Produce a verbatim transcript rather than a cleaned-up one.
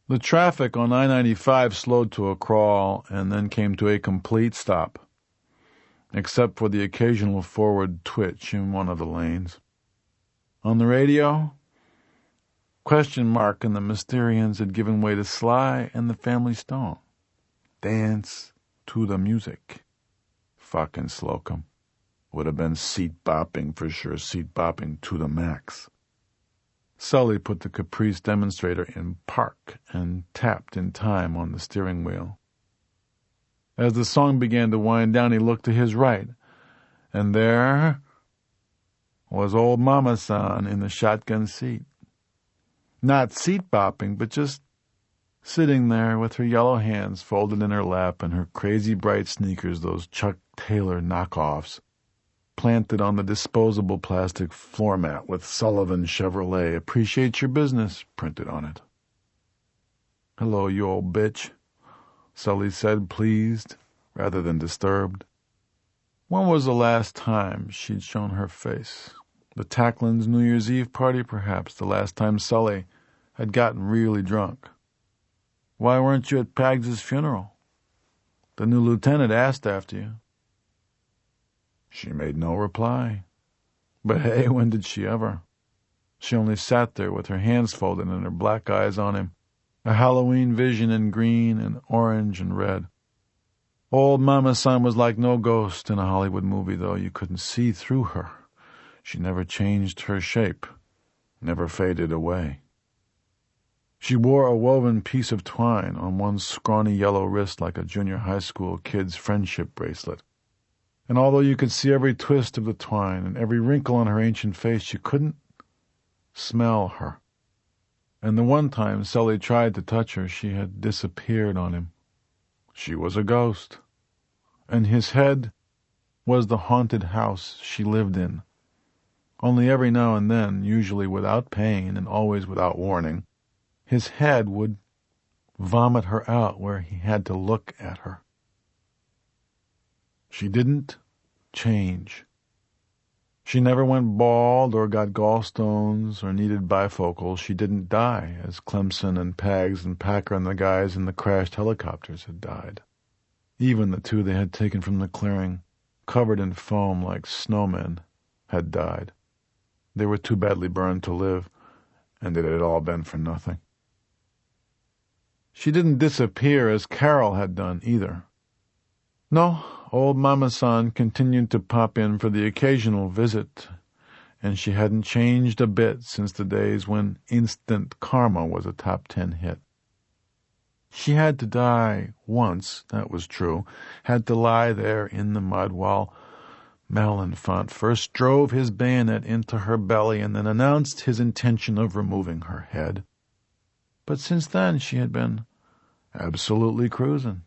The traffic on I ninety-five slowed to a crawl and then came to a complete stop, except for the occasional forward twitch in one of the lanes. On the radio, Question Mark and the Mysterians had given way to Sly and the Family Stone. Dance to the music. Fucking Slocum. Would have been seat-bopping for sure, seat-bopping to the max. Sully put the Caprice demonstrator in park and tapped in time on the steering wheel. As the song began to wind down, he looked to his right, and there was old Mama-san in the shotgun seat. Not seat-bopping, but just sitting there with her yellow hands folded in her lap and her crazy bright sneakers, those Chuck Taylor knockoffs, planted on the disposable plastic floor mat with Sullivan Chevrolet Appreciate Your Business printed on it. "Hello, you old bitch," Sully said, pleased rather than disturbed. When was the last time she'd shown her face? The Tacklands' New Year's Eve party, perhaps, the last time Sully had gotten really drunk. "Why weren't you at Paggs's funeral? The new lieutenant asked after you." She made no reply. But hey, when did she ever? She only sat there with her hands folded and her black eyes on him, a Halloween vision in green and orange and red. Old Mama-san was like no ghost in a Hollywood movie, though. You couldn't see through her. She never changed her shape, never faded away. She wore a woven piece of twine on one scrawny yellow wrist like a junior high school kid's friendship bracelet. And although you could see every twist of the twine and every wrinkle on her ancient face, you couldn't smell her. And the one time Sully tried to touch her, she had disappeared on him. She was a ghost. And his head was the haunted house she lived in. Only every now and then, usually without pain and always without warning, his head would vomit her out where he had to look at her. She didn't change. She never went bald or got gallstones or needed bifocals. She didn't die, as Clemson and Paggs and Packer and the guys in the crashed helicopters had died. Even the two they had taken from the clearing, covered in foam like snowmen, had died. They were too badly burned to live, and it had all been for nothing. She didn't disappear as Carol had done, either. No, old Mama-san continued to pop in for the occasional visit, and she hadn't changed a bit since the days when Instant Karma was a top ten hit. She had to die once, that was true, had to lie there in the mud while Malenfant first drove his bayonet into her belly and then announced his intention of removing her head. But since then she had been absolutely cruising.